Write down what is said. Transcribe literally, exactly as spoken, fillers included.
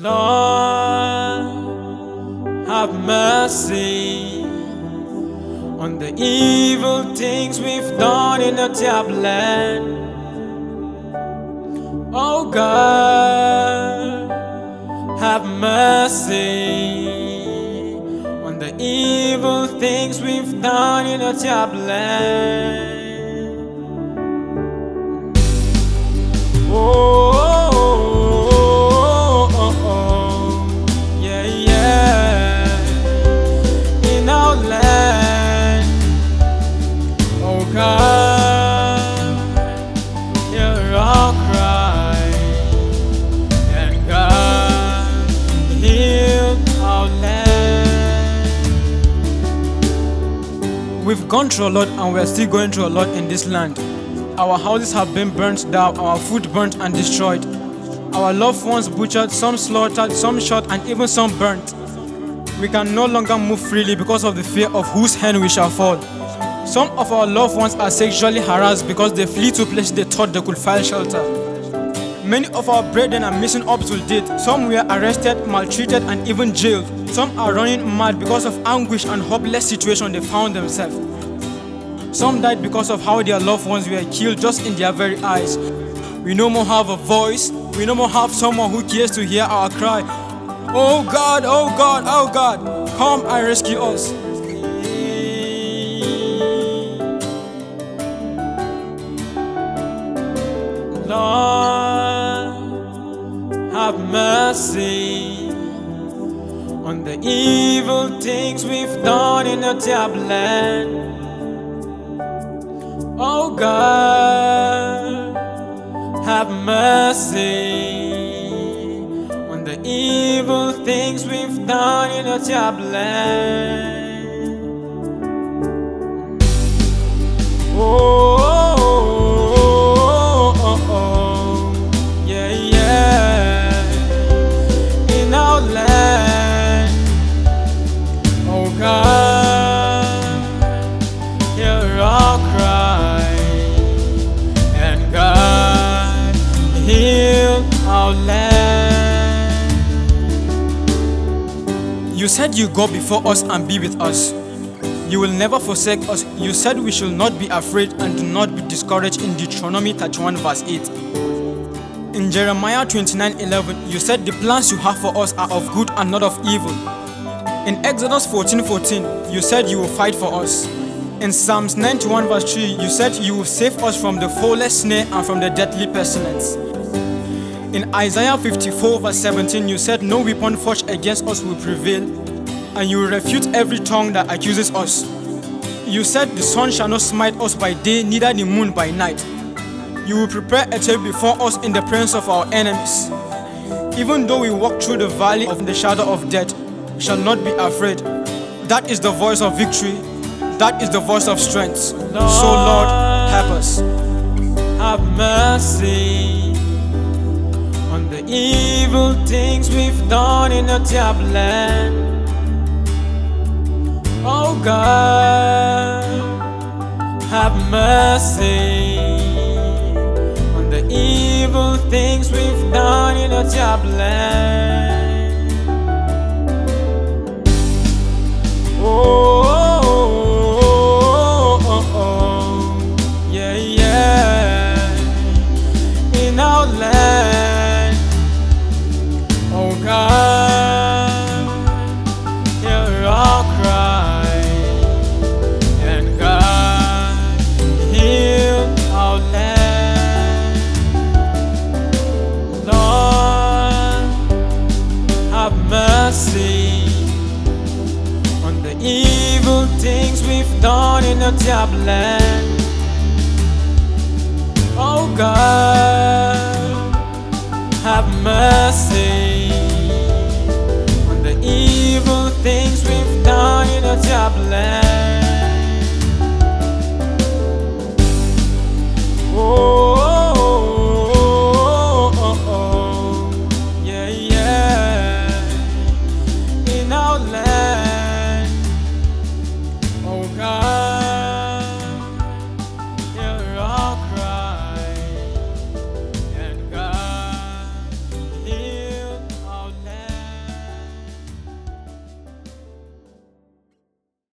Lord, have mercy on the evil things we've done in the tablet. Oh God, have mercy on the evil things we've done in the tablet. Oh, oh, oh, oh, yeah, yeah, in our land. Oh God, hear our cry, and God, heal our land. We've gone through a lot, and we're still going through a lot in this land. Our houses have been burnt down, our food burnt and destroyed. Our loved ones butchered, some slaughtered, some shot, and even some burnt. We can no longer move freely because of the fear of whose hand we shall fall. Some of our loved ones are sexually harassed because they flee to places they thought they could find shelter. Many of our brethren are missing up to date. Some were arrested, maltreated, and even jailed. Some are running mad because of anguish and hopeless situation they found themselves. Some died because of how their loved ones were killed just in their very eyes. We no more have a voice. We no more have someone who cares to hear our cry. Oh God, oh God, oh God, come and rescue us. Lord, have mercy on the evil things we've done in the tablet. Oh God, have mercy on the evil things we've done in the tablet. Oh, oh, oh, oh, yeah, yeah, in our land. Oh God, hear our cry, and God, heal our land. You said you go before us and be with us. You will never forsake us. You said we should not be afraid and do not be discouraged in Deuteronomy thirty-one verse eight. In Jeremiah twenty-nine eleven, you said the plans you have for us are of good and not of evil. In Exodus fourteen fourteen, you said you will fight for us. In Psalms ninety-one verse three, you said you will save us from the foulest snare and from the deadly pestilence. In Isaiah fifty-four verse seventeen, you said no weapon forged against us will prevail, and you will refute every tongue that accuses us. You said the sun shall not smite us by day, neither the moon by night. You will prepare a table before us in the presence of our enemies. Even though we walk through the valley of the shadow of death, we shall not be afraid. That is the voice of victory. That is the voice of strength. So Lord, help us. Have mercy on the evil things we've done in the tablet. Oh God, have mercy on the evil things we've done in the tablet. Oh, oh, oh, oh, yeah, yeah, in our land. Oh God, hear our cry, and God, heal our land. Lord, have mercy on the evil things we've done in the tablet. Oh God, have mercy on the evil things we've done in the tablet.